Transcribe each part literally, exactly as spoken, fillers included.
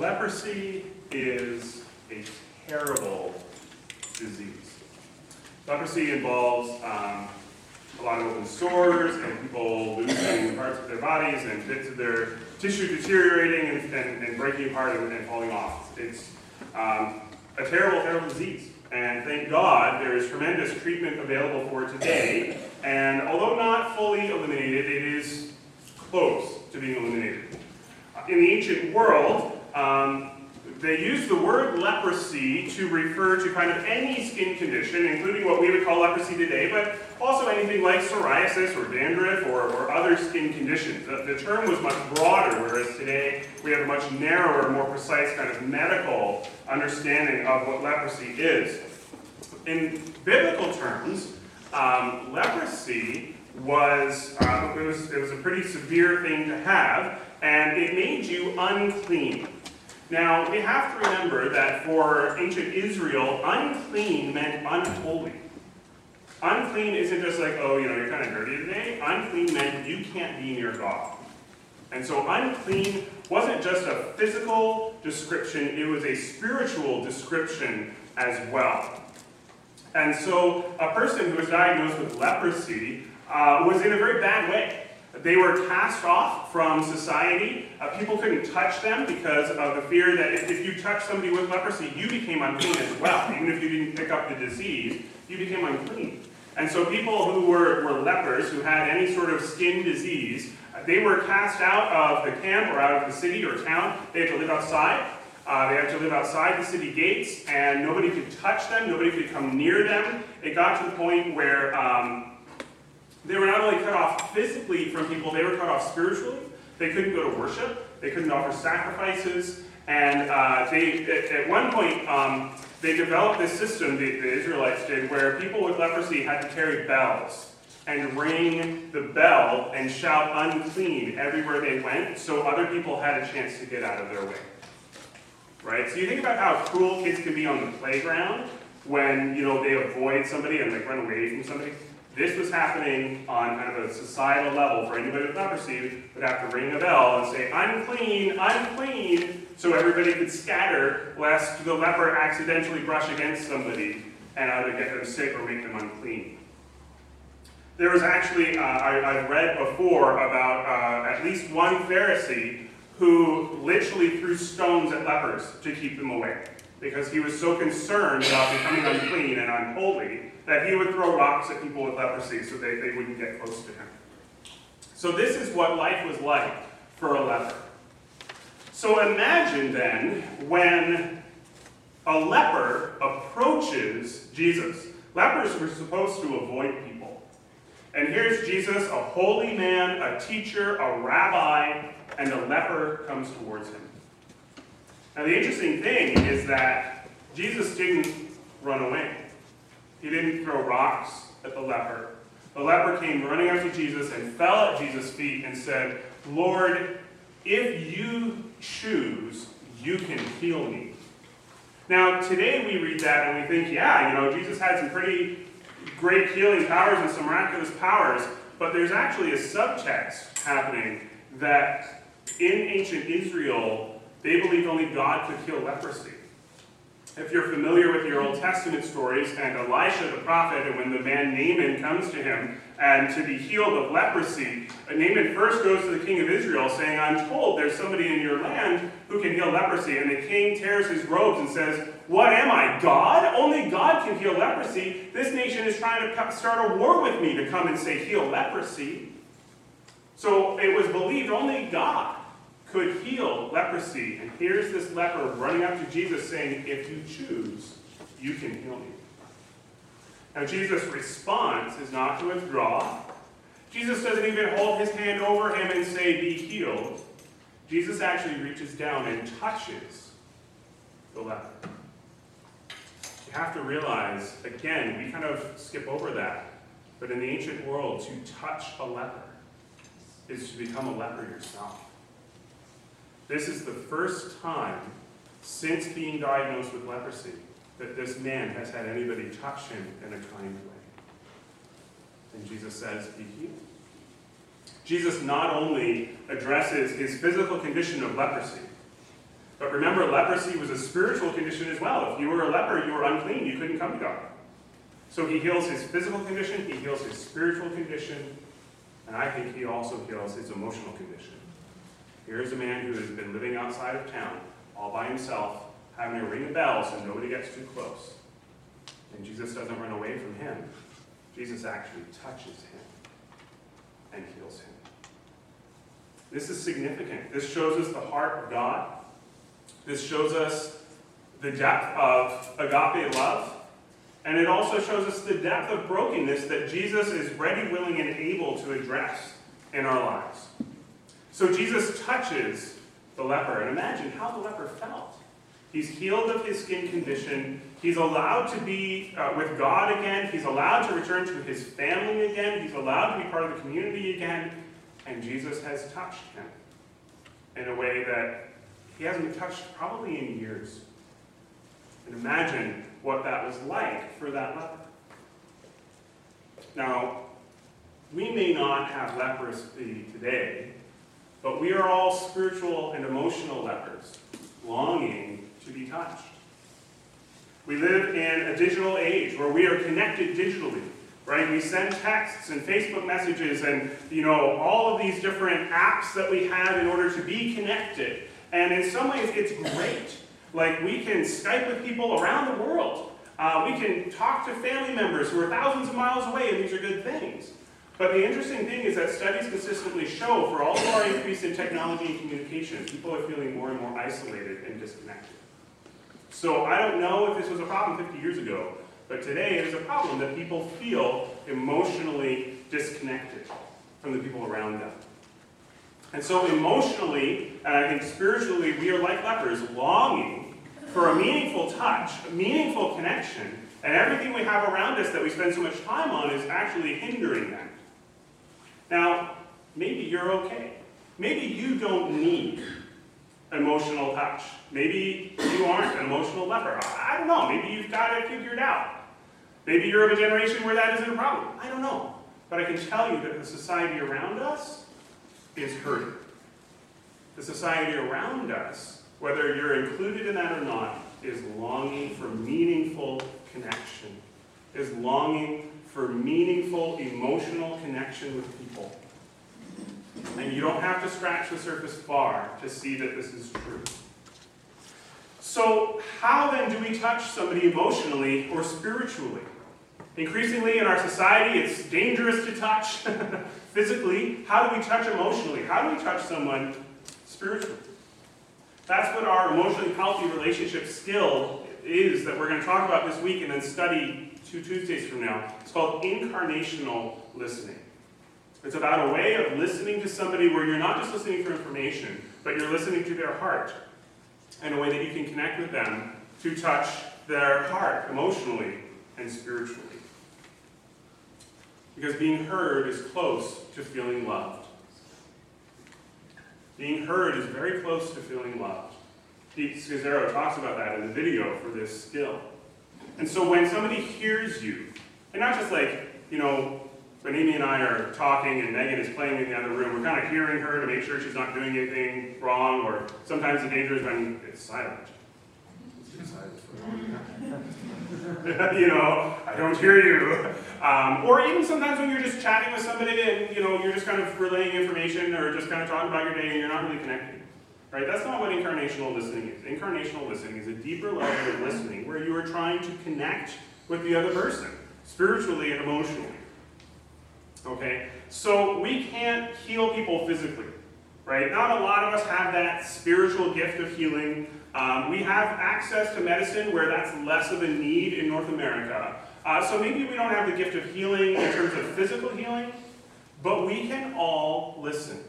Leprosy is a terrible disease. Leprosy involves um, a lot of open sores and people losing parts of their bodies and bits of their tissue deteriorating and, and, and breaking apart and, and falling off. It's um, a terrible, terrible disease. And thank God there is tremendous treatment available for it today. And although not fully eliminated, it is close to being eliminated. In the ancient world, um, they used the word leprosy to refer to kind of any skin condition, including what we would call leprosy today, but also anything like psoriasis or dandruff or, or other skin conditions. The, the term was much broader, whereas today we have a much narrower, more precise kind of medical understanding of what leprosy is. In biblical terms, um, leprosy was, uh, it was, it was a pretty severe thing to have, and it made you unclean. Now, we have to remember that for ancient Israel, unclean meant unholy. Unclean isn't just like, oh, you know, you're kind of dirty today. Unclean meant you can't be near God. And so unclean wasn't just a physical description, it was a spiritual description as well. And so a person who was diagnosed with leprosy uh, was in a very bad way. They were cast off from society. Uh, people couldn't touch them because of the fear that if, if you touched somebody with leprosy, you became unclean as well. Even if you didn't pick up the disease, you became unclean. And so people who were, were lepers, who had any sort of skin disease, uh, they were cast out of the camp or out of the city or town. They had to live outside. Uh, they had to live outside the city gates, and nobody could touch them. Nobody could come near them. It got to the point where um, they were not only cut off physically from people, they were cut off spiritually. They couldn't go to worship. They couldn't offer sacrifices. And uh, they, at, at one point, um, they developed this system, the, the Israelites did, where people with leprosy had to carry bells and ring the bell and shout unclean everywhere they went, so other people had a chance to get out of their way. Right? So you think about how cruel kids can be on the playground when, you know, they avoid somebody and like run away from somebody. This was happening on kind of a societal level. For anybody with leprosy would have to ring a bell and say, unclean, unclean, so everybody could scatter lest the leper accidentally brush against somebody and either get them sick or make them unclean. There was actually, uh, I, I've read before about uh, at least one Pharisee who literally threw stones at lepers to keep them away, because he was so concerned about becoming unclean and unholy that he would throw rocks at people with leprosy so they, they wouldn't get close to him. So this is what life was like for a leper. So imagine then when a leper approaches Jesus. Lepers were supposed to avoid people. And here's Jesus, a holy man, a teacher, a rabbi, and a leper comes towards him. Now the interesting thing is that Jesus didn't run away. He didn't throw rocks at the leper. The leper came running up to Jesus and fell at Jesus' feet and said, Lord, if you choose, you can heal me. Now today we read that and we think, yeah, you know, Jesus had some pretty great healing powers and some miraculous powers, but there's actually a subtext happening that in ancient Israel, they believed only God could heal leprosy. If you're familiar with your Old Testament stories and Elisha the prophet, and when the man Naaman comes to him and to be healed of leprosy, Naaman first goes to the king of Israel saying, I'm told there's somebody in your land who can heal leprosy. And the king tears his robes and says, what am I, God? Only God can heal leprosy. This nation is trying to start a war with me to come and say heal leprosy. So it was believed only God could heal leprosy. And here's this leper running up to Jesus saying, if you choose, you can heal me. Now Jesus' response is not to withdraw. Jesus doesn't even hold his hand over him and say, be healed. Jesus actually reaches down and touches the leper. You have to realize, again, we kind of skip over that, but in the ancient world, to touch a leper is to become a leper yourself. This is the first time since being diagnosed with leprosy that this man has had anybody touch him in a kind way. And Jesus says, be healed. Jesus not only addresses his physical condition of leprosy, But remember, leprosy was a spiritual condition as well. If you were a leper, you were unclean. You couldn't come to God. So he heals his physical condition, he heals his spiritual condition, and I think he also heals his emotional condition. Here's a man who has been living outside of town, all by himself, having to ring a bell so nobody gets too close. And Jesus doesn't run away from him. Jesus actually touches him and heals him. This is significant. This shows us the heart of God. This shows us the depth of agape love. And it also shows us the depth of brokenness that Jesus is ready, willing, and able to address in our lives. So Jesus touches the leper. And imagine how the leper felt. He's healed of his skin condition. He's allowed to be uh, with God again. He's allowed to return to his family again. He's allowed to be part of the community again. And Jesus has touched him in a way that he hasn't been touched probably in years. And imagine what that was like for that leper. Now, we may not have leprosy today, but we are all spiritual and emotional lepers, longing to be touched. We live in a digital age where we are connected digitally, right? We send texts and Facebook messages and, you know, all of these different apps that we have in order to be connected. And in some ways, it's great. Like, we can Skype with people around the world. Uh, we can talk to family members who are thousands of miles away, and these are good things. But the interesting thing is that studies consistently show, for all of our increase in technology and communication, people are feeling more and more isolated and disconnected. So I don't know if this was a problem fifty years ago, but today it is a problem that people feel emotionally disconnected from the people around them. And so emotionally, and I think spiritually, we are like lepers, longing for a meaningful touch, a meaningful connection, and everything we have around us that we spend so much time on is actually hindering that. Now, maybe you're okay. Maybe you don't need emotional touch. Maybe you aren't an emotional leper. I don't know. Maybe you've got it figured out. Maybe you're of a generation where that isn't a problem. I don't know. But I can tell you that the society around us is hurting. The society around us, whether you're included in that or not, is longing for meaningful connection, is longing for meaningful emotional connection with people. And you don't have to scratch the surface far to see that this is true. So how then do we touch somebody emotionally or spiritually? Increasingly in our society, it's dangerous to touch physically. How do we touch emotionally? How do we touch someone spiritually? That's what our emotionally healthy relationship skill is that we're going to talk about this week and then study two Tuesdays from now. It's called incarnational listening. It's about a way of listening to somebody where you're not just listening for information, but you're listening to their heart in a way that you can connect with them to touch their heart emotionally and spiritually. Because being heard is close to feeling loved. Being heard is very close to feeling loved. Pete Scazzaro talks about that in the video for this skill. And so when somebody hears you, and not just like, you know, when Amy and I are talking and Megan is playing in the other room, we're kind of hearing her to make sure she's not doing anything wrong, or sometimes the danger is when it's silent. It's silent for you know, I don't hear you. Um, or even sometimes when you're just chatting with somebody and, you know, you're just kind of relaying information or just kind of talking about your day and you're not really connecting. Right? That's not what incarnational listening is. Incarnational listening is a deeper level of listening where you are trying to connect with the other person, spiritually and emotionally. Okay? So we can't heal people physically. Right? Not a lot of us have that spiritual gift of healing. Um, we have access to medicine where that's less of a need in North America. Uh, so maybe we don't have the gift of healing in terms of physical healing, but we can all listen.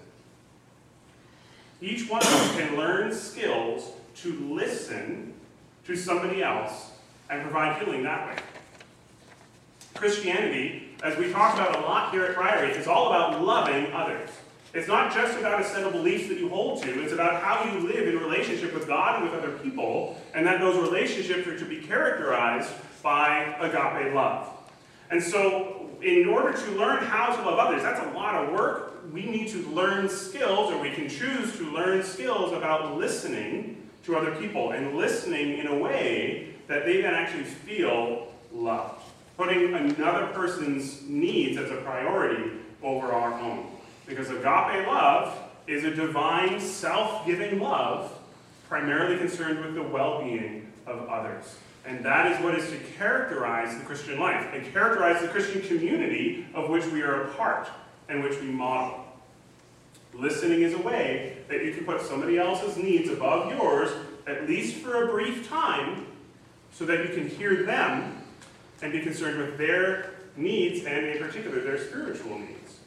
Each one of us can learn skills to listen to somebody else and provide healing that way. Christianity, as we talk about a lot here at Priory, is all about loving others. It's not just about a set of beliefs that you hold to, it's about how you live in relationship with God and with other people, and that those relationships are to be characterized by agape love. And so, in order to learn how to love others, that's a lot of work. We need to learn skills, or we can choose to learn skills about listening to other people and listening in a way that they then actually feel loved. Putting another person's needs as a priority over our own. Because agape love is a divine, self-giving love, primarily concerned with the well-being of others. And that is what is to characterize the Christian life, and characterize the Christian community of which we are a part, and which we model. Listening is a way that you can put somebody else's needs above yours, at least for a brief time, so that you can hear them and be concerned with their needs, and in particular, their spiritual needs.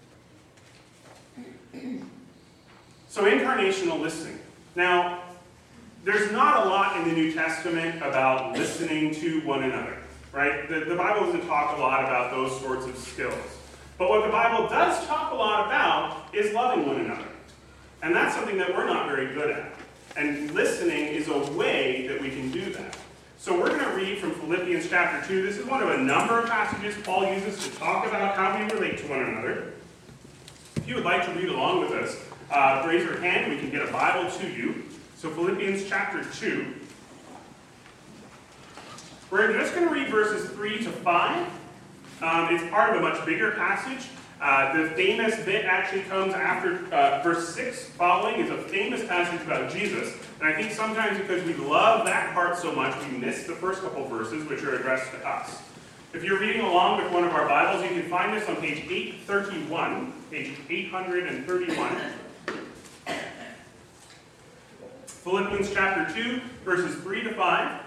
So, incarnational listening. Now, there's not a lot in the New Testament about listening to one another, right? The, the Bible doesn't talk a lot about those sorts of skills. But what the Bible does talk a lot about is loving one another. And that's something that we're not very good at. And listening is a way that we can do that. So we're going to read from Philippians chapter two. This is one of a number of passages Paul uses to talk about how we relate to one another. If you would like to read along with us, uh, raise your hand. We can get a Bible to you. So Philippians chapter two. We're just going to read verses three to five. Um, it's part of a much bigger passage. Uh, the famous bit actually comes after uh, verse six following. Is a famous passage about Jesus. And I think sometimes because we love that part so much, we miss the first couple verses, which are addressed to us. If you're reading along with one of our Bibles, you can find this on page eight thirty-one, page eight thirty-one. Philippians chapter two, verses three to five.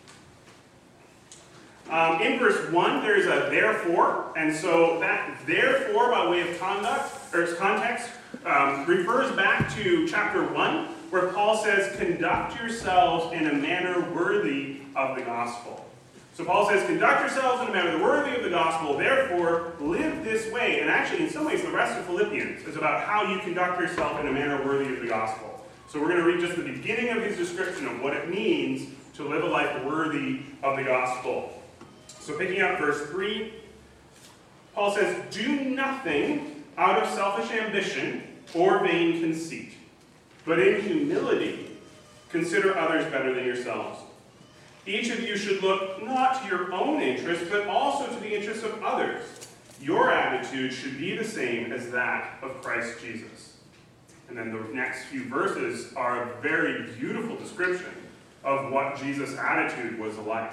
Um, in verse one, there is a therefore, and so that therefore, by way of conduct or context, um, refers back to chapter one, where Paul says, conduct yourselves in a manner worthy of the gospel. So Paul says, conduct yourselves in a manner worthy of the gospel, therefore live this way. And actually, in some ways, the rest of Philippians is about how you conduct yourself in a manner worthy of the gospel. So we're going to read just the beginning of his description of what it means to live a life worthy of the gospel. So picking up verse three, Paul says, do nothing out of selfish ambition or vain conceit, but in humility consider others better than yourselves. Each of you should look not to your own interests, but also to the interests of others. Your attitude should be the same as that of Christ Jesus. And then the next few verses are a very beautiful description of what Jesus' attitude was like.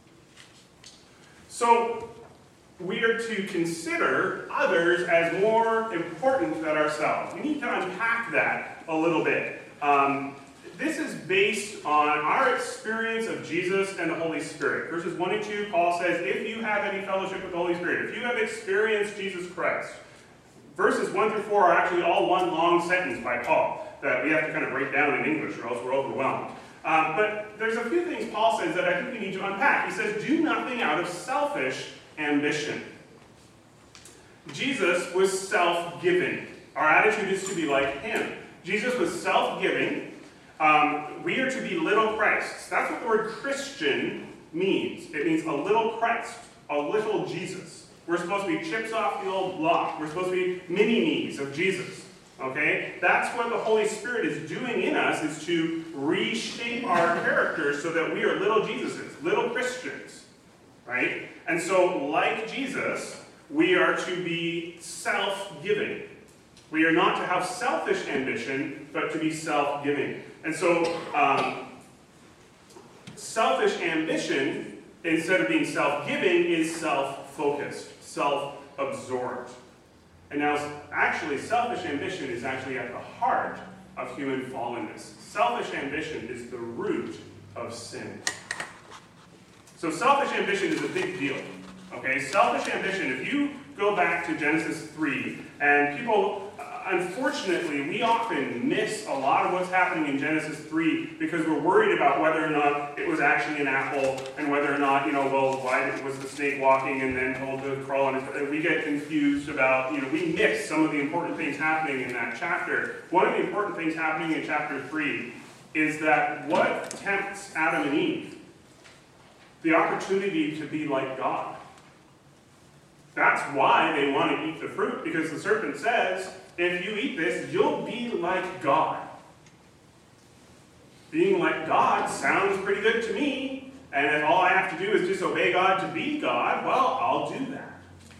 So, we are to consider others as more important than ourselves. We need to unpack that a little bit. Um, this is based on our experience of Jesus and the Holy Spirit. Verses one and two, Paul says, if you have any fellowship with the Holy Spirit, if you have experienced Jesus Christ. Verses one through four are actually all one long sentence by Paul that we have to kind of break down in English or else we're overwhelmed. Um, but there's a few things Paul says that I think we need to unpack. He says, do nothing out of selfish ambition. Jesus was self-giving. Our attitude is to be like him. Jesus was self-giving. Um, we are to be little Christs. That's what the word Christian means. It means a little Christ, a little Jesus. We're supposed to be chips off the old block. We're supposed to be mini-me's of Jesus. Okay? That's what the Holy Spirit is doing in us, is to reshape our characters so that we are little Jesuses, little Christians. Right? And so, like Jesus, we are to be self-giving. We are not to have selfish ambition, but to be self-giving. And so, um, selfish ambition, instead of being self-giving, is self-focused, self-absorbed. And now, actually, selfish ambition is actually at the heart of human fallenness. Selfish ambition is the root of sin. So selfish ambition is a big deal. Okay, selfish ambition, if you go back to Genesis three, and people, uh, unfortunately, we often miss a lot of what's happening in Genesis three because we're worried about whether or not it was actually an apple, and whether or not, you know, well, why was the snake walking and then told to crawl on it? We get confused about, you know, we miss some of the important things happening in that chapter. One of the important things happening in chapter three is that what tempts Adam and Eve? The opportunity to be like God. That's why they want to eat the fruit, because the serpent says, if you eat this, you'll be like God. Being like God sounds pretty good to me, and if all I have to do is disobey God to be God, well, I'll do that.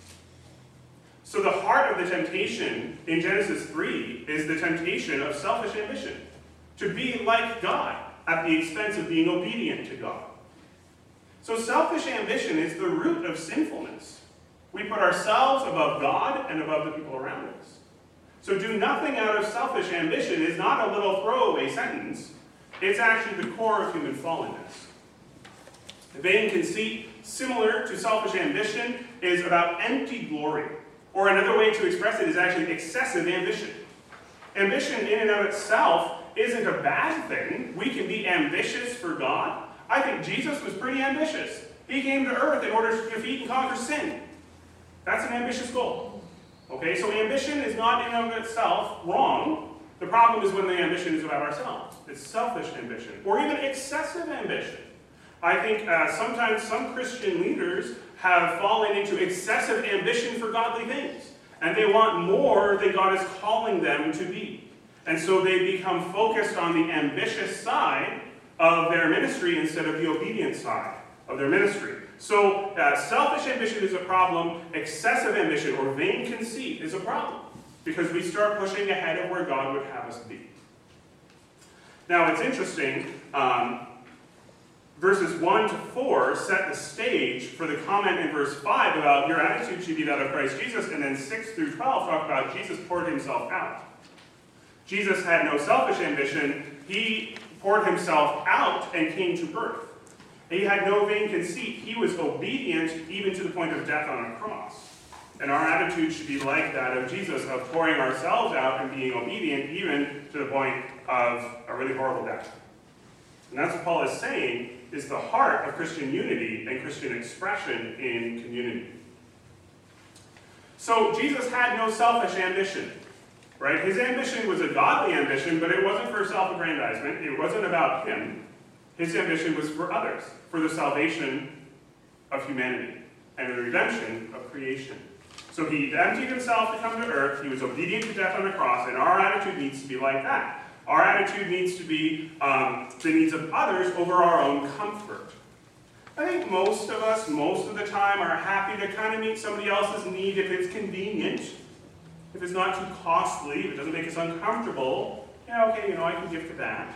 So the heart of the temptation in Genesis three is the temptation of selfish ambition, to be like God at the expense of being obedient to God. So selfish ambition is the root of sinfulness. We put ourselves above God and above the people around us. So do nothing out of selfish ambition is not a little throwaway sentence. It's actually the core of human fallenness. Vain conceit, similar to selfish ambition, is about empty glory. Or another way to express it is actually excessive ambition. Ambition in and of itself isn't a bad thing. We can be ambitious for God. I think Jesus was pretty ambitious. He came to earth in order to defeat and conquer sin. That's an ambitious goal. Okay, so ambition is not in and of itself wrong. The problem is when the ambition is about ourselves. It's selfish ambition, or even excessive ambition. I think uh, sometimes some Christian leaders have fallen into excessive ambition for godly things, and they want more than God is calling them to be. And so they become focused on the ambitious side of their ministry instead of the obedient side of their ministry. So uh, selfish ambition is a problem, excessive ambition or vain conceit is a problem, because we start pushing ahead of where God would have us be. Now it's interesting, um, verses one to four set the stage for the comment in verse five about your attitude should be that of Christ Jesus, and then six through twelve talk about Jesus poured himself out. Jesus had no selfish ambition. He poured himself out and came to birth. He had no vain conceit. He was obedient even to the point of death on a cross. And our attitude should be like that of Jesus, of pouring ourselves out and being obedient even to the point of a really horrible death. And that's what Paul is saying is the heart of Christian unity and Christian expression in community. So Jesus had no selfish ambition, right? His ambition was a godly ambition, but it wasn't for self-aggrandizement. It wasn't about him. His ambition was for others, for the salvation of humanity and the redemption of creation. So he emptied himself to come to earth. He was obedient to death on the cross, and our attitude needs to be like that. Our attitude needs to be um, the needs of others over our own comfort. I think most of us, most of the time, are happy to kind of meet somebody else's need if it's convenient, if it's not too costly, if it doesn't make us uncomfortable. Yeah, okay, you know, I can give to that.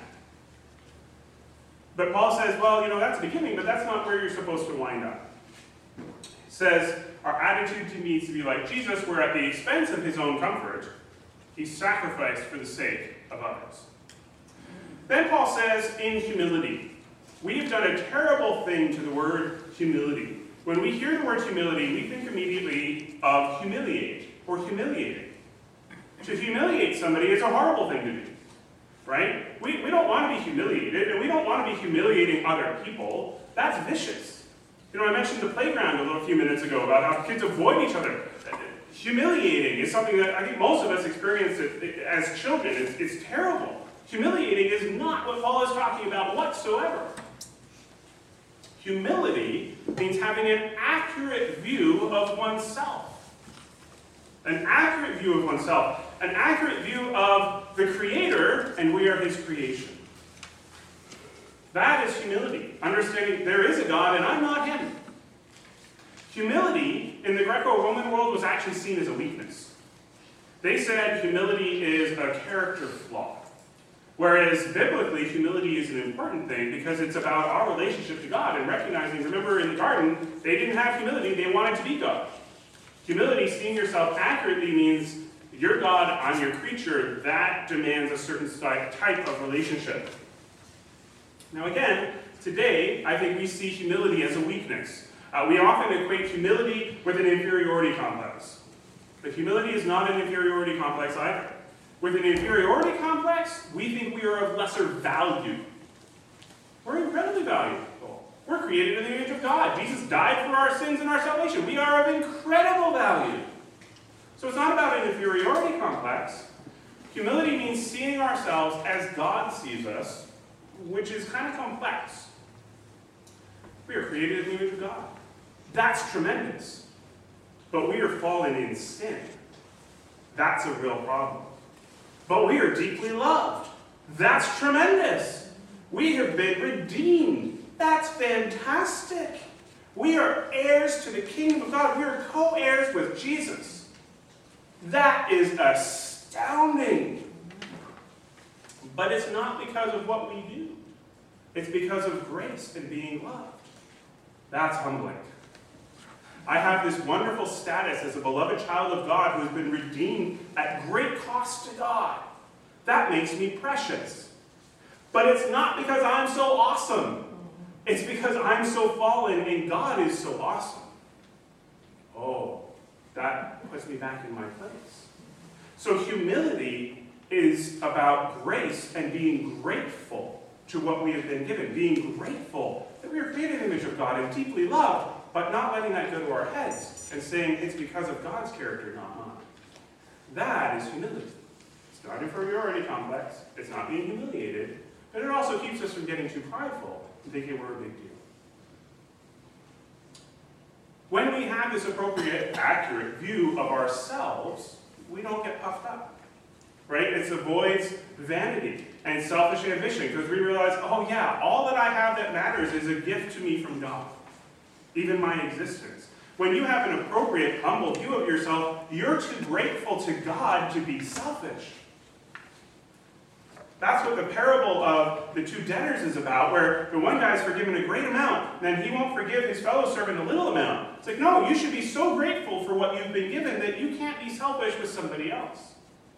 But Paul says, well, you know, that's the beginning, but that's not where you're supposed to wind up. He says, our attitude needs to be like Jesus, where at the expense of his own comfort, he sacrificed for the sake of others. Then Paul says, in humility. We have done a terrible thing to the word humility. When we hear the word humility, we think immediately of humiliate or humiliating. To humiliate somebody is a horrible thing to do, right? We, we don't want to be humiliated, and we don't want to be humiliating other people. That's vicious. You know, I mentioned the playground a little few minutes ago about how kids avoid each other. Humiliating is something that I think most of us experience it as children. It's, it's terrible. Humiliating is not what Paul is talking about whatsoever. Humility means having an accurate view of oneself. An accurate view of oneself. An accurate view of the Creator, and we are his creation. That is humility. Understanding there is a God and I'm not him. Humility in the Greco-Roman world was actually seen as a weakness. They said humility is a character flaw. Whereas biblically, humility is an important thing because it's about our relationship to God and recognizing, remember in the garden, they didn't have humility, they wanted to be God. Humility, seeing yourself accurately, means you're God, I'm your creature. That demands a certain type of relationship. Now again, today, I think we see humility as a weakness. Uh, we often equate humility with an inferiority complex. But humility is not an inferiority complex either. With an inferiority complex, we think we are of lesser value. We're incredibly valuable. We're created in the image of God. Jesus died for our sins and our salvation. We are of incredible value. So it's not about an inferiority complex. Humility means seeing ourselves as God sees us, which is kind of complex. We are created in the image of God. That's tremendous. But we are fallen in sin. That's a real problem. But we are deeply loved. That's tremendous. We have been redeemed. That's fantastic. We are heirs to the kingdom of God. We are co-heirs with Jesus. That is astounding. But it's not because of what we do. It's because of grace and being loved. That's humbling. I have this wonderful status as a beloved child of God who has been redeemed at great cost to God. That makes me precious. But it's not because I'm so awesome. It's because I'm so fallen and God is so awesome. Oh, that puts me back in my place. So humility is about grace and being grateful to what we have been given. Being grateful that we are created in the image of God and deeply loved, but not letting that go to our heads and saying it's because of God's character, not mine. That is humility. It's not inferiority complex. It's not being humiliated. But it also keeps us from getting too prideful and thinking we're a big deal. When we have this appropriate, accurate view of ourselves, we don't get puffed up. Right? It avoids vanity and selfish ambition because we realize, oh yeah, all that I have that matters is a gift to me from God. Even my existence. When you have an appropriate, humble view of yourself, you're too grateful to God to be selfish. That's what the parable of the two debtors is about, where the one guy's forgiven a great amount, and then he won't forgive his fellow servant a little amount. It's like, no, you should be so grateful for what you've been given that you can't be selfish with somebody else.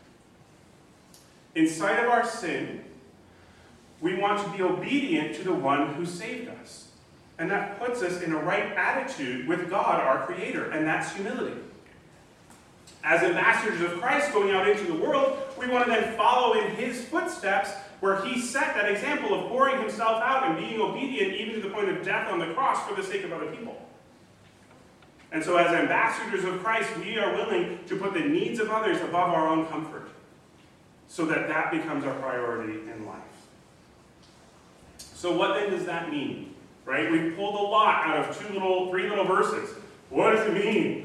In spite of our sin, we want to be obedient to the one who saved us. And that puts us in a right attitude with God, our Creator, and that's humility. As ambassadors of Christ going out into the world, we want to then follow in his footsteps where he set that example of pouring himself out and being obedient even to the point of death on the cross for the sake of other people. And so as ambassadors of Christ, we are willing to put the needs of others above our own comfort so that that becomes our priority in life. So what then does that mean? Right? We've pulled a lot out of two little, three little verses. What does it mean?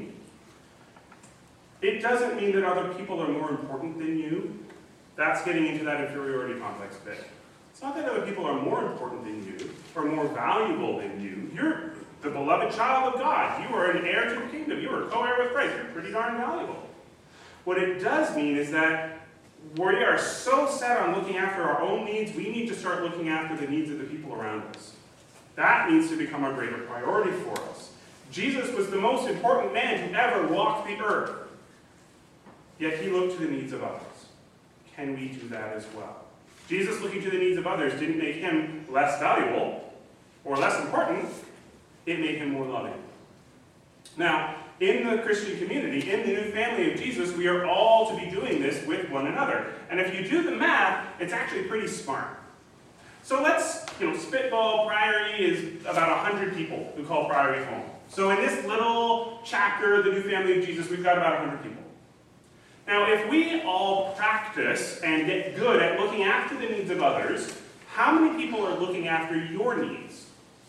It doesn't mean that other people are more important than you. That's getting into that inferiority complex bit. It's not that other people are more important than you or more valuable than you. You're the beloved child of God. You are an heir to the kingdom. You are a co-heir with Christ. You're pretty darn valuable. What it does mean is that we are so set on looking after our own needs, we need to start looking after the needs of the people around us. That needs to become a greater priority for us. Jesus was the most important man to ever walk the earth. Yet he looked to the needs of others. Can we do that as well? Jesus looking to the needs of others didn't make him less valuable or less important. It made him more loving. Now, in the Christian community, in the new family of Jesus, we are all to be doing this with one another. And if you do the math, it's actually pretty smart. So let's, you know, spitball. Priory is about one hundred people who call Priory home. So in this little chapter, the new family of Jesus, we've got about one hundred people. Now, if we all practice and get good at looking after the needs of others, how many people are looking after your needs?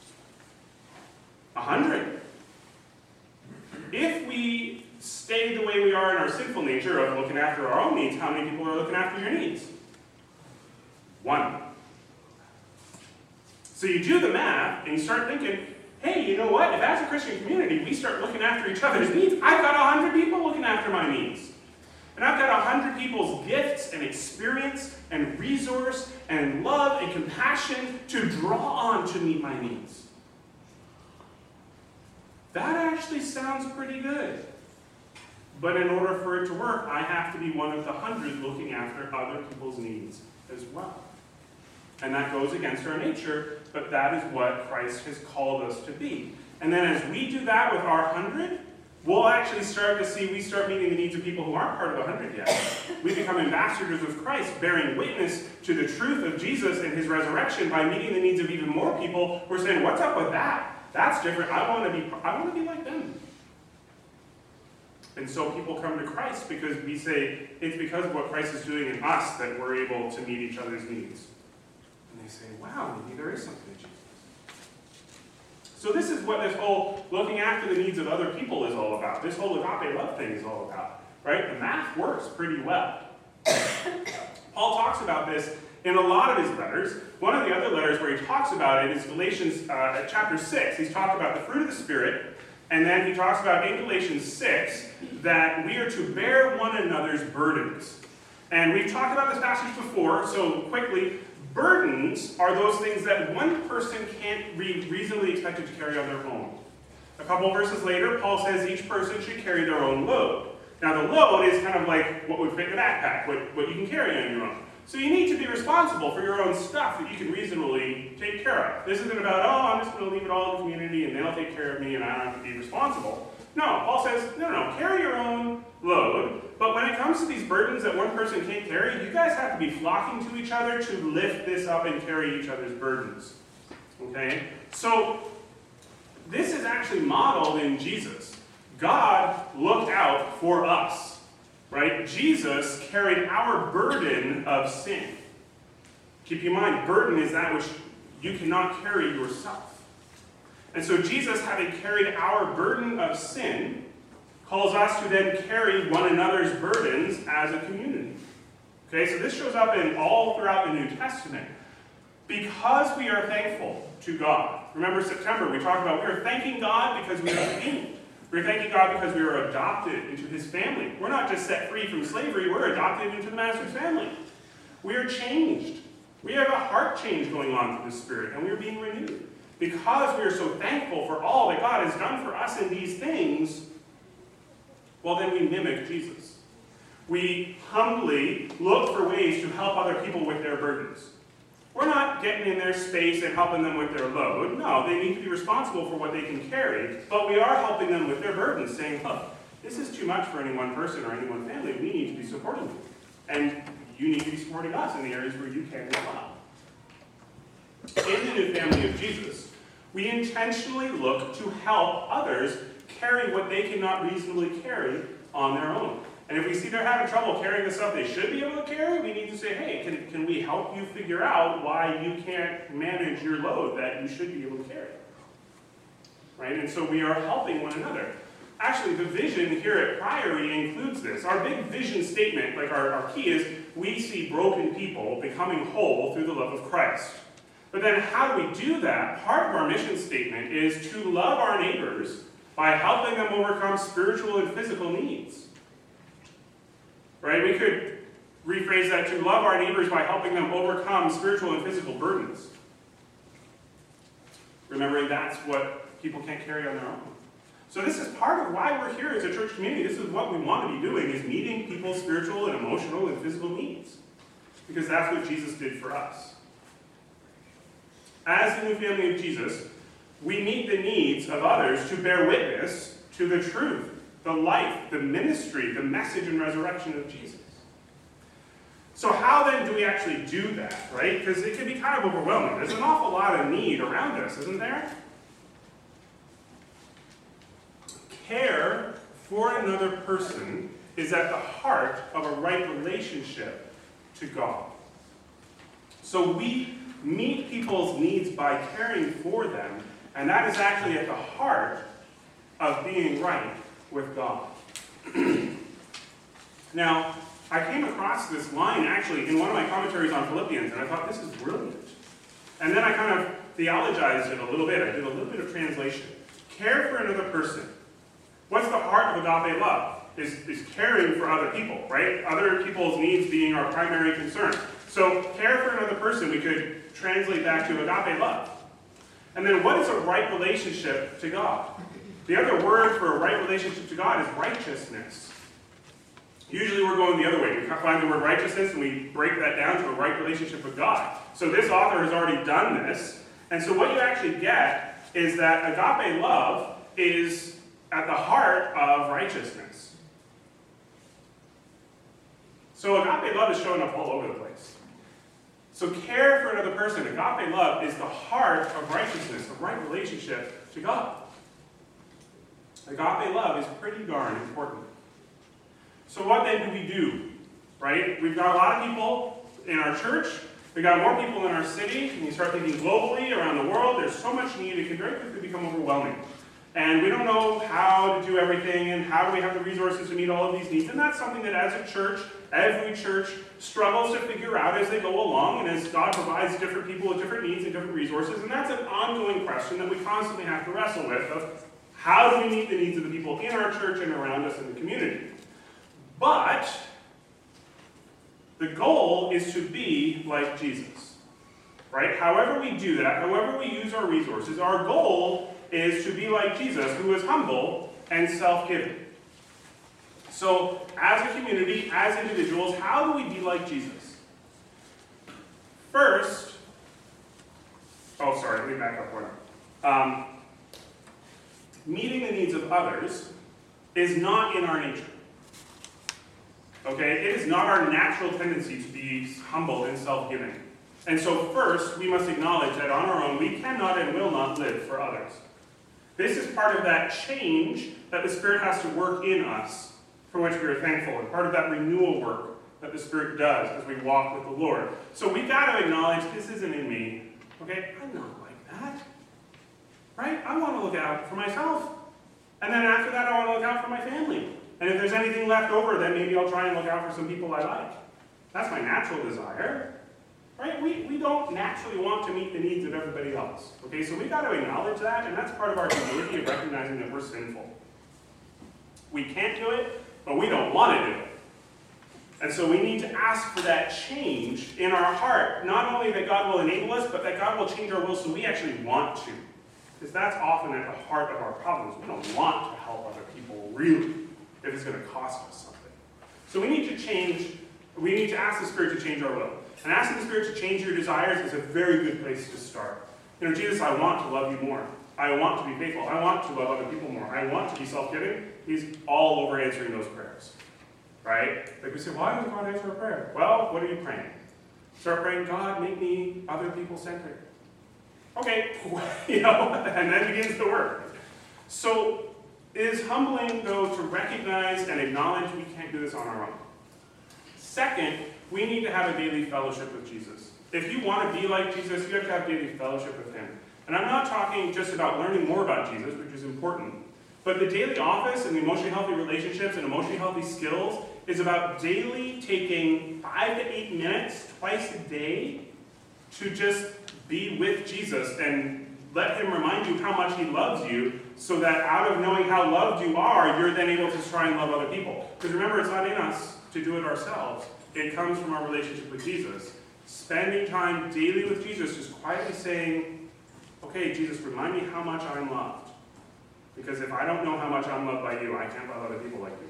A hundred. If we stay the way we are in our sinful nature of looking after our own needs, how many people are looking after your needs? One. So you do the math and you start thinking, hey, you know what? If as a Christian community we start looking after each other's needs, I've got a hundred people looking after my needs. And I've got a hundred people's gifts and experience and resource and love and compassion to draw on to meet my needs. That actually sounds pretty good. But in order for it to work, I have to be one of the hundred looking after other people's needs as well. And that goes against our nature, but that is what Christ has called us to be. And then as we do that with our hundred, we'll actually start to see, we start meeting the needs of people who aren't part of the hundred yet. We become ambassadors of Christ, bearing witness to the truth of Jesus and his resurrection by meeting the needs of even more people who are saying, what's up with that? That's different. I want to be, I want to be like them. And so people come to Christ because we say, it's because of what Christ is doing in us that we're able to meet each other's needs. And they say, wow, maybe there is something to Jesus. So this is what this whole looking after the needs of other people is all about. This whole agape love thing is all about, right? The math works pretty well. Paul talks about this in a lot of his letters. One of the other letters where he talks about it is Galatians uh, chapter six. He's talked about the fruit of the Spirit, and then he talks about in Galatians six that we are to bear one another's burdens. And we've talked about this passage before, so quickly, burdens are those things that one person can't be reasonably expected to carry on their own. A couple verses later, Paul says each person should carry their own load. Now the load is kind of like what would fit in a backpack, what, what you can carry on your own. So you need to be responsible for your own stuff that you can reasonably take care of. This isn't about, oh, I'm just going to leave it all to the community and they'll take care of me and I don't have to be responsible. No, Paul says, no, no, carry your own load. But when it comes to these burdens that one person can't carry, you guys have to be flocking to each other to lift this up and carry each other's burdens. Okay? So this is actually modeled in Jesus. God looked out for us. Right? Jesus carried our burden of sin. Keep in mind, burden is that which you cannot carry yourself. And so Jesus, having carried our burden of sin, calls us to then carry one another's burdens as a community. Okay, so this shows up in all throughout the New Testament. Because we are thankful to God. Remember September, we talked about we are thanking God because we are redeemed. We're thanking God because we are adopted into his family. We're not just set free from slavery, we're adopted into the Master's family. We are changed. We have a heart change going on through the Spirit, and we are being renewed. Because we are so thankful for all that God has done for us in these things, well, then we mimic Jesus. We humbly look for ways to help other people with their burdens. We're not getting in their space and helping them with their load. No, they need to be responsible for what they can carry, but we are helping them with their burdens, saying, look, this is too much for any one person or any one family. We need to be supporting you. And you need to be supporting us in the areas where you can as well. In the new family of Jesus, we intentionally look to help others carry what they cannot reasonably carry on their own. And if we see they're having trouble carrying the stuff they should be able to carry, we need to say, hey, can, can we help you figure out why you can't manage your load that you should be able to carry? Right? And so we are helping one another. Actually, the vision here at Priory includes this. Our big vision statement, like our, our key is, we see broken people becoming whole through the love of Christ. But then how do we do that? Part of our mission statement is to love our neighbors by helping them overcome spiritual and physical needs. Right? We could rephrase that to love our neighbors by helping them overcome spiritual and physical burdens. Remembering that's what people can't carry on their own. So this is part of why we're here as a church community. This is what we want to be doing, is meeting people's spiritual and emotional and physical needs. Because that's what Jesus did for us. As the new family of Jesus, we meet the needs of others to bear witness to the truth, the life, the ministry, the message and resurrection of Jesus. So how then do we actually do that, right? Because it can be kind of overwhelming. There's an awful lot of need around us, isn't there? Care for another person is at the heart of a right relationship to God. So we meet people's needs by caring for them, and that is actually at the heart of being right with God. Now, I came across this line actually in one of my commentaries on Philippians, and I thought, this is brilliant. And then I kind of theologized it a little bit. I did a little bit of translation. Care for another person. What's the heart of agape love? Is, is caring for other people, right? Other people's needs being our primary concern. So care for another person, we could translate that to agape love. And then what is a right relationship to God? The other word for a right relationship to God is righteousness. Usually we're going the other way. We find the word righteousness and we break that down to a right relationship with God. So this author has already done this. And so what you actually get is that agape love is at the heart of righteousness. So agape love is showing up all over the place. So care for another person, agape love, is the heart of righteousness, a right relationship to God. Agape love is pretty darn important. So what then do we do? Right? We've got a lot of people in our church. We've got more people in our city. And you start thinking globally around the world, there's so much need, it can very quickly become overwhelming. And we don't know how to do everything, and how do we have the resources to meet all of these needs. And that's something that as a church, every church struggles to figure out as they go along, and as God provides different people with different needs and different resources. And that's an ongoing question that we constantly have to wrestle with, of how do we meet the needs of the people in our church and around us in the community. But the goal is to be like Jesus, right? However we do that, however we use our resources, our goal is to be like Jesus, who is humble and self-giving. So, as a community, as individuals, how do we be like Jesus? First, oh, sorry, let me back up one. Um, meeting the needs of others is not in our nature. Okay? It is not our natural tendency to be humble and self-giving. And so first, we must acknowledge that on our own, we cannot and will not live for others. This is part of that change that the Spirit has to work in us, for which we are thankful, and part of that renewal work that the Spirit does as we walk with the Lord. So we've got to acknowledge, this isn't in me. Okay? I'm not like that. Right? I want to look out for myself. And then after that, I want to look out for my family. And if there's anything left over, then maybe I'll try and look out for some people I like. That's my natural desire. Right? We, we don't naturally want to meet the needs of everybody else. Okay? So we've got to acknowledge that, and that's part of our humility of recognizing that we're sinful. We can't do it, but we don't want to do it. And so we need to ask for that change in our heart. Not only that God will enable us, but that God will change our will so we actually want to. Because that's often at the heart of our problems. We don't want to help other people, really, if it's going to cost us something. So we need to change, we need to ask the Spirit to change our will. And asking the Spirit to change your desires is a very good place to start. You know, Jesus, I want to love you more. I want to be faithful. I want to love other people more. I want to be self-giving. He's all over answering those prayers. Right? Like we say, why does God answer a prayer? Well, what are you praying? Start praying, God, make me other people-centered. Okay, you know, and then begins the work. So it is humbling, though, to recognize and acknowledge we can't do this on our own. Second, we need to have a daily fellowship with Jesus. If you want to be like Jesus, you have to have daily fellowship with him. And I'm not talking just about learning more about Jesus, which is important, but the daily office and the emotionally healthy relationships and emotionally healthy skills is about daily taking five to eight minutes twice a day to just be with Jesus and let him remind you how much he loves you, so that out of knowing how loved you are, you're then able to try and love other people. Because remember, it's not in us to do it ourselves. It comes from our relationship with Jesus. Spending time daily with Jesus, just quietly saying, okay, Jesus, remind me how much I'm loved. Because if I don't know how much I'm loved by you, I can't love other people like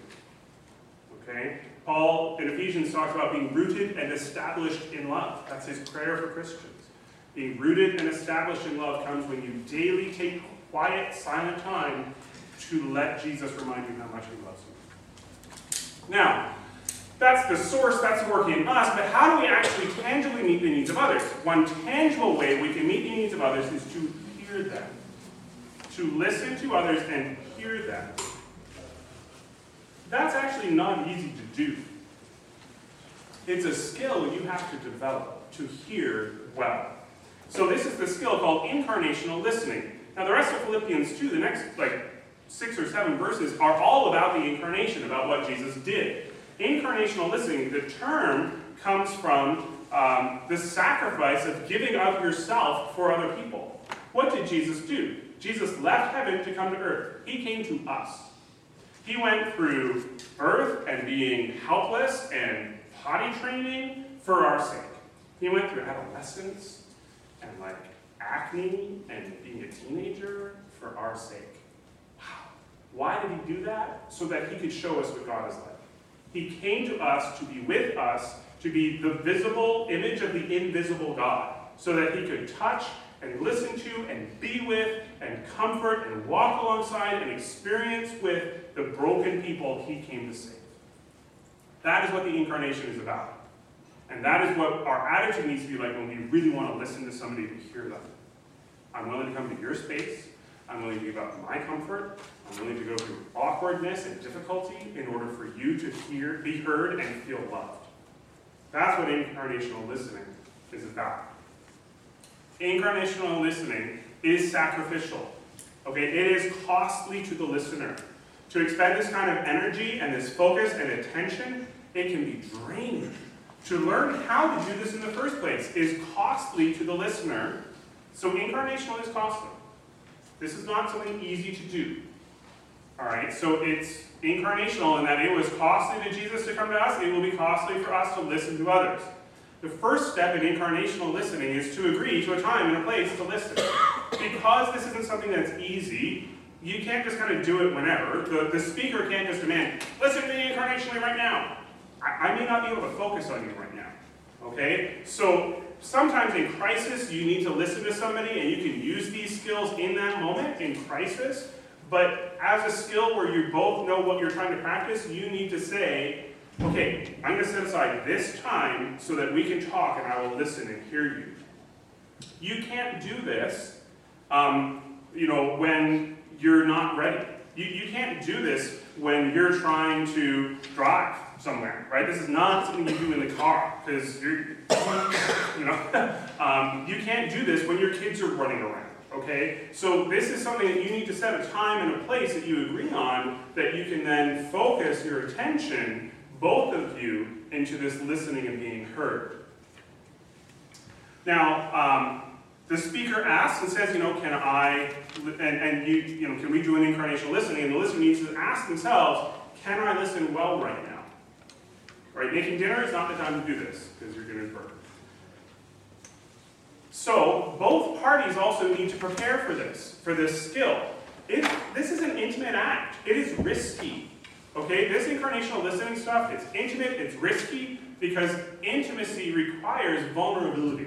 you. Okay? Paul in Ephesians talks about being rooted and established in love. That's his prayer for Christians. Being rooted and established in love comes when you daily take quiet, silent time to let Jesus remind you how much he loves you. Now, that's the source, that's working in us, but how do we actually tangibly meet the needs of others? One tangible way we can meet the needs of others is to hear them. To listen to others and hear them. That's actually not easy to do. It's a skill you have to develop to hear well. So this is the skill called incarnational listening. Now the rest of Philippians two, the next like six or seven verses, are all about the incarnation, about what Jesus did. Incarnational listening, the term comes from um, the sacrifice of giving of yourself for other people. What did Jesus do? Jesus left heaven to come to earth. He came to us. He went through birth and being helpless and potty training for our sake. He went through adolescence and like acne and being a teenager for our sake. Wow. Why did he do that? So that he could show us what God is like. He came to us to be with us, to be the visible image of the invisible God, so that he could touch and listen to and be with and comfort and walk alongside and experience with the broken people he came to save. That is what the incarnation is about. And that is what our attitude needs to be like when we really want to listen to somebody to hear them. I'm willing to come to your space. I'm willing to give up my comfort. I'm willing to go through awkwardness and difficulty in order for you to hear, be heard, and feel loved. That's what incarnational listening is about. Incarnational listening is sacrificial. Okay, it is costly to the listener. To expend this kind of energy and this focus and attention, it can be draining. To learn how to do this in the first place is costly to the listener. So incarnational is costly. This is not something easy to do. All right, so it's incarnational in that it was costly to Jesus to come to us. It will be costly for us to listen to others. The first step in incarnational listening is to agree to a time and a place to listen. Because this isn't something that's easy, you can't just kind of do it whenever. The, the speaker can't just demand, listen to me incarnationally right now. I, I may not be able to focus on you right now. Okay? So sometimes in crisis, you need to listen to somebody, and you can use these skills in that moment, in crisis. But as a skill where you both know what you're trying to practice, you need to say, okay, I'm going to set aside this time so that we can talk and I will listen and hear you. You can't do this, um, you know, when you're not ready. You, you can't do this when you're trying to drive somewhere, right? This is not something you do in the car, because you're, you know, um, you can't do this when your kids are running around, okay? So this is something that you need to set a time and a place that you agree on, that you can then focus your attention, both of you, into this listening and being heard. Now, um, the speaker asks and says, you know, can I, and, and you, you know, can we do an incarnational listening? And the listener needs to ask themselves, can I listen well right now? Right, making dinner is not the time to do this, because you're going to burn. So, both parties also need to prepare for this, for this skill. It, this is an intimate act. It is risky. Okay, this incarnational listening stuff, it's intimate, it's risky, because intimacy requires vulnerability.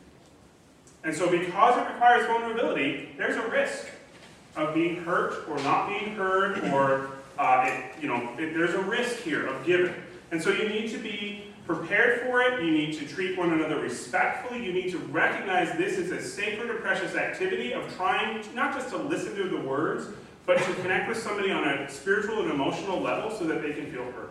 And so because it requires vulnerability, there's a risk of being hurt or not being heard, or, uh, it, you know, it, there's a risk here of giving. And so you need to be prepared for it, you need to treat one another respectfully, you need to recognize this is a sacred or precious activity of trying to, not just to listen to the words, but to connect with somebody on a spiritual and emotional level so that they can feel heard.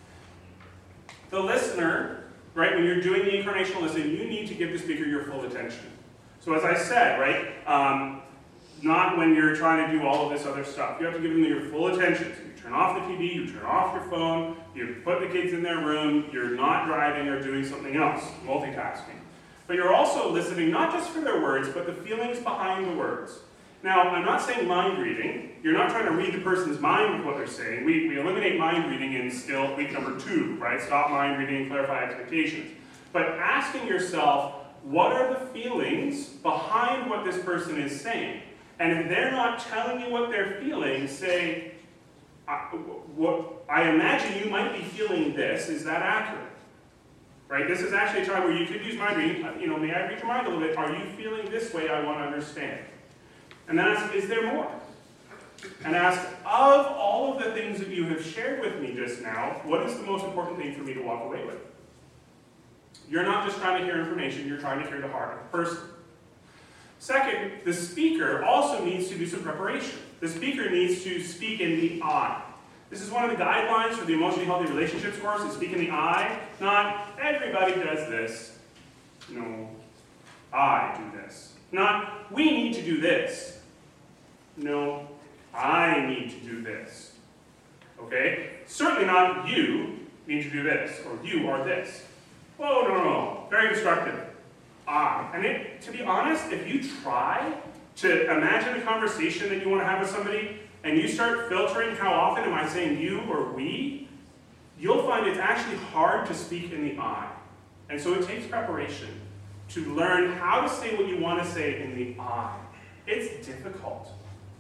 The listener, right, when you're doing the incarnational listening, you need to give the speaker your full attention. So as I said, right, um, not when you're trying to do all of this other stuff. You have to give them your full attention. So you turn off the T V, you turn off your phone, you put the kids in their room, you're not driving or doing something else, multitasking. But you're also listening not just for their words, but the feelings behind the words. Now, I'm not saying mind reading. You're not trying to read the person's mind with what they're saying. We, we eliminate mind reading in skill week number two, right? Stop mind reading, clarify expectations. But asking yourself, what are the feelings behind what this person is saying? And if they're not telling you what they're feeling, say, I, what, I imagine you might be feeling this. Is that accurate? Right? This is actually a time where you could use mind reading. You know, may I read your mind a little bit? Are you feeling this way? I want to understand. And then ask, is there more? And ask, of all of the things that you have shared with me just now, what is the most important thing for me to walk away with? You're not just trying to hear information, you're trying to hear the heart of the person. Second, the speaker also needs to do some preparation. The speaker needs to speak in the I. This is one of the guidelines for the Emotionally Healthy Relationships course, is speak in the I. Not, everybody does this. No, I do this. Not, we need to do this. No, I need to do this. Okay? Certainly not you need to do this, or you are this. Whoa, no, no, no. Very destructive. I. And it, to be honest, if you try to imagine a conversation that you want to have with somebody, and you start filtering how often am I saying you or we, you'll find it's actually hard to speak in the I. And so it takes preparation to learn how to say what you want to say in the I. It's difficult.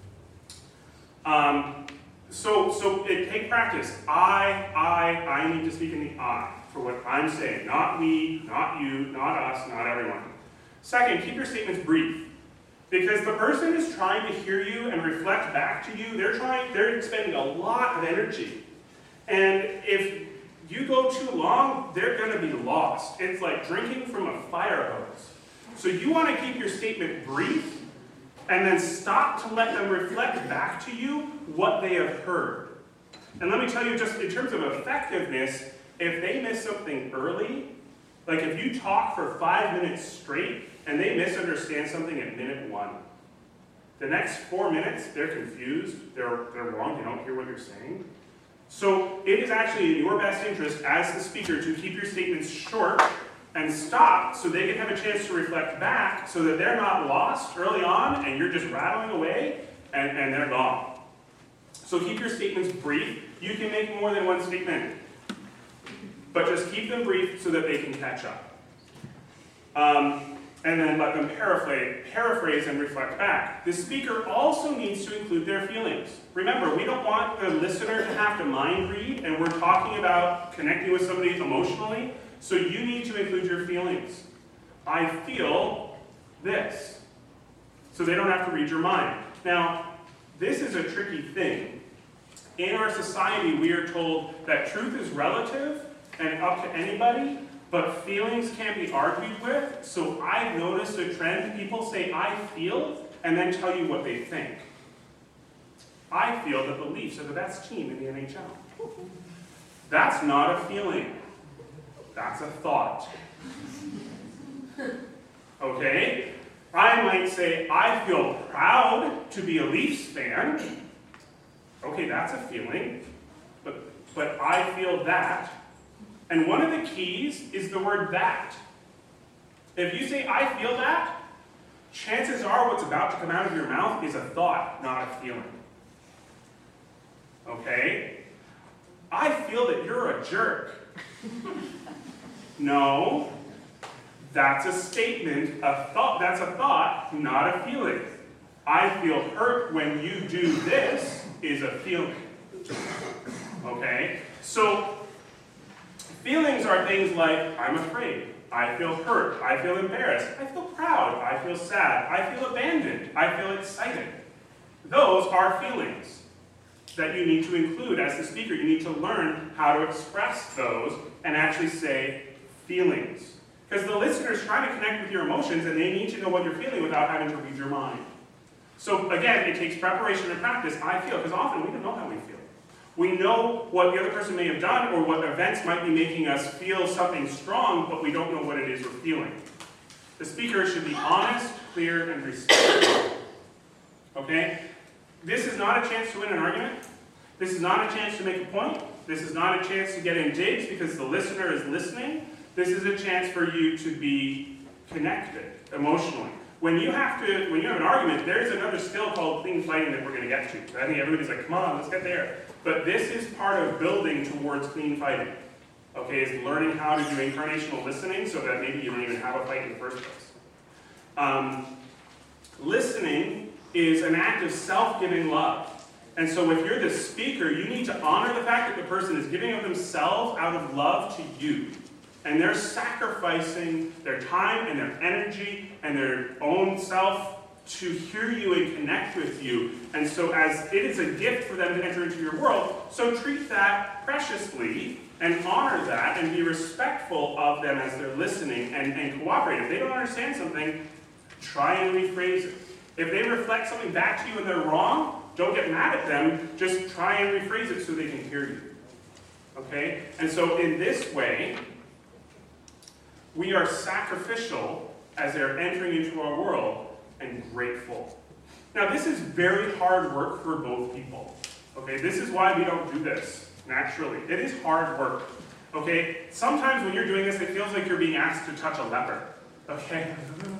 Um, so, so it takes practice. I, I, I need to speak in the I for what I'm saying. Not we, not you, not us, not everyone. Second, keep your statements brief. Because the person is trying to hear you and reflect back to you. They're trying, they're expending a lot of energy. And if you go too long, they're going to be lost. It's like drinking from a fire hose. So you want to keep your statement brief, and then stop to let them reflect back to you what they have heard. And let me tell you, just in terms of effectiveness, if they miss something early, like if you talk for five minutes straight, and they misunderstand something at minute one, The next four minutes, they're confused, they're, they're wrong, they don't hear what you're saying. So it is actually in your best interest as the speaker to keep your statements short and stop so they can have a chance to reflect back so that they're not lost early on and you're just rattling away and, and they're gone. So keep your statements brief. You can make more than one statement, but just keep them brief so that they can catch up. Um, and then let them paraphrase, paraphrase and reflect back. The speaker also needs to include their feelings. Remember, we don't want the listener to have to mind read, and we're talking about connecting with somebody emotionally, so you need to include your feelings. I feel this. So they don't have to read your mind. Now, this is a tricky thing. In our society, we are told that truth is relative and up to anybody, but feelings can't be argued with. So I've noticed a trend. People say, I feel, and then tell you what they think. I feel that the Leafs are the best team in the N H L. That's not a feeling. That's a thought. Okay? I might say, I feel proud to be a Leafs fan. Okay, that's a feeling. But, but I feel that. And one of the keys is the word that. If you say, I feel that, chances are what's about to come out of your mouth is a thought, not a feeling. Okay? I feel that you're a jerk. No, that's a statement, a thought, that's a thought, not a feeling. I feel hurt when you do this is a feeling. Okay? So, feelings are things like, I'm afraid, I feel hurt, I feel embarrassed, I feel proud, I feel sad, I feel abandoned, I feel excited. Those are feelings that you need to include as the speaker. You need to learn how to express those and actually say feelings. Because the listener is trying to connect with your emotions and they need to know what you're feeling without having to read your mind. So again, it takes preparation and practice, I feel, because often we don't know how we feel. We know what the other person may have done or what events might be making us feel something strong, but we don't know what it is we're feeling. The speaker should be honest, clear, and respectful. Okay? This is not a chance to win an argument. This is not a chance to make a point. This is not a chance to get in digs because the listener is listening. This is a chance for you to be connected emotionally. When you have to, when you have an argument, there's another skill called clean fighting that we're going to get to. I think everybody's like, come on, let's get there. But this is part of building towards clean fighting. Okay, is learning how to do incarnational listening so that maybe you don't even have a fight in the first place. Um, listening is an act of self-giving love. And so if you're the speaker, you need to honor the fact that the person is giving of themselves out of love to you. And they're sacrificing their time and their energy and their own self to hear you and connect with you. And so as it is a gift for them to enter into your world, so treat that preciously and honor that and be respectful of them as they're listening and, and cooperate. If they don't understand something, try and rephrase it. If they reflect something back to you and they're wrong, don't get mad at them, just try and rephrase it so they can hear you. Okay? And so in this way, we are sacrificial as they're entering into our world and grateful. Now this is very hard work for both people. Okay? This is why we don't do this naturally. It is hard work. Okay? Sometimes when you're doing this, it feels like you're being asked to touch a leper. Okay?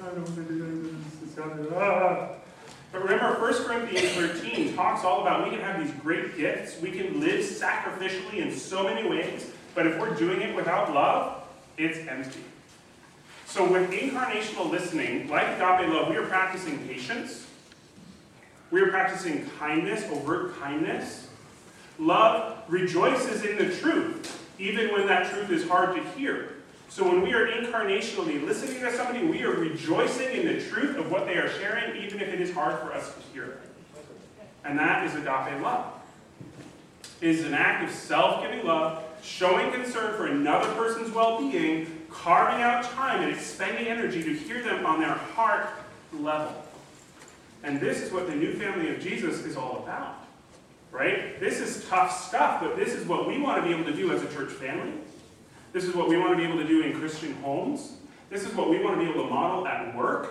But remember, First Corinthians thirteen talks all about we can have these great gifts. We can live sacrificially in so many ways. But if we're doing it without love, it's empty. So with incarnational listening, like agape love, we are practicing patience. We are practicing kindness, overt kindness. Love rejoices in the truth, even when that truth is hard to hear. So when we are incarnationally listening to somebody, we are rejoicing in the truth of what they are sharing, even if it is hard for us to hear. And that is agape love. It is an act of self-giving love, showing concern for another person's well-being, carving out time and expending energy to hear them on their heart level. And this is what the new family of Jesus is all about. Right? This is tough stuff, but this is what we want to be able to do as a church family. This is what we want to be able to do in Christian homes. This is what we want to be able to model at work.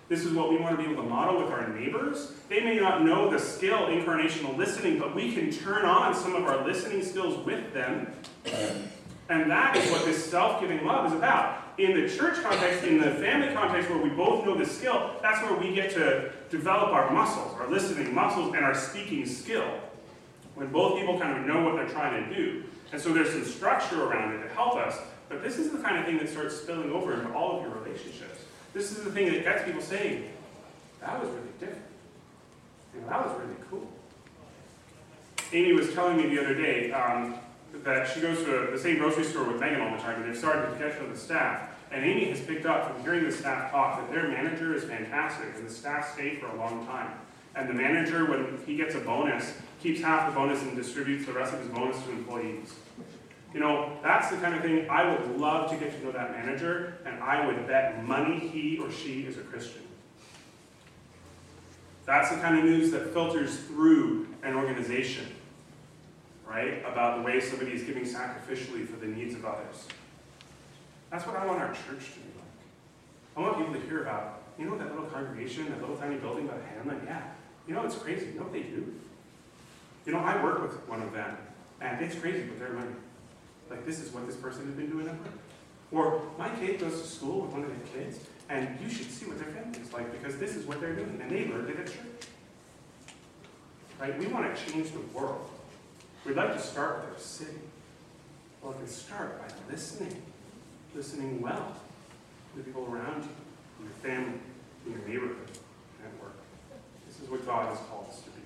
This is what we want to be able to model with our neighbors. They may not know the skill, incarnational listening, but we can turn on some of our listening skills with them. And that is what this self-giving love is about. In the church context, in the family context where we both know the skill, that's where we get to develop our muscles, our listening muscles, and our speaking skill. When both people kind of know what they're trying to do. And so there's some structure around it to help us, but this is the kind of thing that starts spilling over into all of your relationships. This is the thing that gets people saying, that was really different. You know, that was really cool. Amy was telling me the other day um, that she goes to a, the same grocery store with Megan all the time, and they've started to catch up with the staff. And Amy has picked up from hearing the staff talk that their manager is fantastic, and the staff stay for a long time. And the manager, when he gets a bonus, keeps half the bonus and distributes the rest of his bonus to employees. You know, that's the kind of thing I would love to get to know that manager, and I would bet money he or she is a Christian. That's the kind of news that filters through an organization, right? About the way somebody is giving sacrificially for the needs of others. That's what I want our church to be like. I want people to hear about, you know, that little congregation, that little tiny building by Hanlon? Yeah. You know, it's crazy. You know what they do? You know, I work with one of them, and it's crazy with their money. Like, this is what this person has been doing at work. Or, my kid goes to school with one of their kids, and you should see what their family is like, because this is what they're doing, and they learned it at church. Right? We want to change the world. We'd like to start with our city. Well, it can start by listening. Listening well to the people around you, in your family, in your neighborhood, at work. This is what God has called us to be.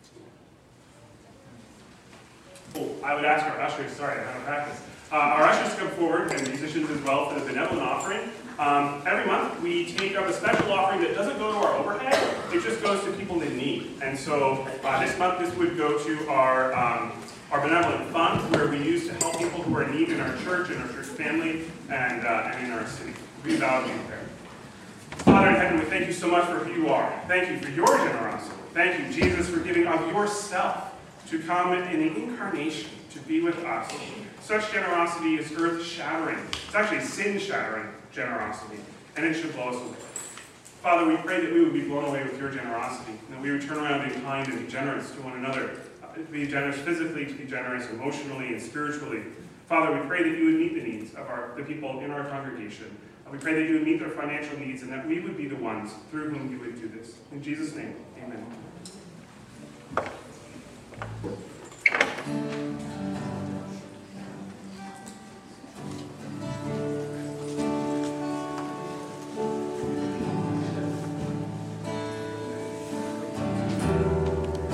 Oh, I would ask our ushers, sorry, I'm out of practice. Uh, our ushers come forward, and musicians as well, for the benevolent offering. Um, every month, we take up a special offering that doesn't go to our overhead, it just goes to people in need. And so uh, this month, this would go to our, um, our benevolent fund, where we use to help people who are in need in our church, in our church family, and, uh, and in our city. We value there. Father in heaven, we thank you so much for who you are. Thank you for your generosity. Thank you, Jesus, for giving of yourself to come in the incarnation to be with us. Such generosity is earth-shattering. It's actually sin-shattering generosity, and it should blow us away. Father, we pray that we would be blown away with your generosity, and that we would turn around and be kind and be generous to one another, uh, to be generous physically, to be generous emotionally and spiritually. Father, we pray that you would meet the needs of our, the people in our congregation. And we pray that you would meet their financial needs, and that we would be the ones through whom you would do this. In Jesus' name, amen.